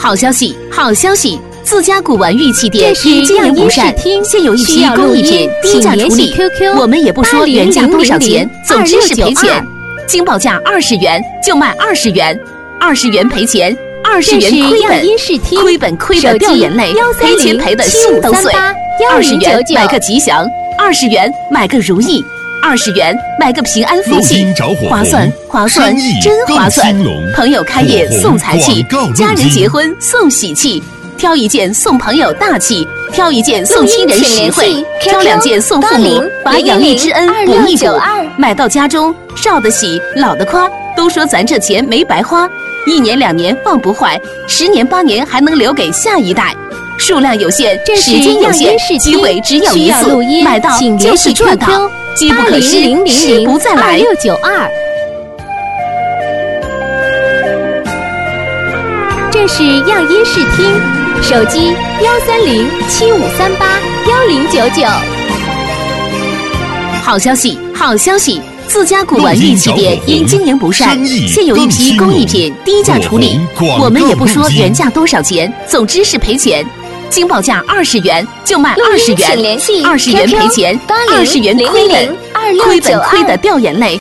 好消息，好消息！自家古玩玉器店经营不善，现有一批工艺品低价处理，我们也不说原价多少钱，总之是赔钱。经报价20元就卖20元，20元赔钱，20元亏本，亏本亏的掉眼泪，赔钱赔的心都碎。20元买个吉祥，20元买个如意，20元买个平安福气，划算划算真划算！朋友开业送财气，家人结婚送喜气。挑一件送朋友大气，挑一件送亲人实惠，挑2件送父母，把养育之恩补一补。买到家中，少的喜，老的夸，都说咱这钱没白花，1年2年放不坏，10年8年还能留给下一代。数量有限，时间有限，机会只有一次，买到就是赚到，机不可失，时不再来。 这是样音视听，手机13075381099。 好消息，好消息！自家古玩玉器店因经营不善，现有一批工艺品低价处理，我们也不说原价多少钱，总之是赔钱。经报价20元就卖20元，20元赔钱，20元亏本，亏本亏的掉眼泪。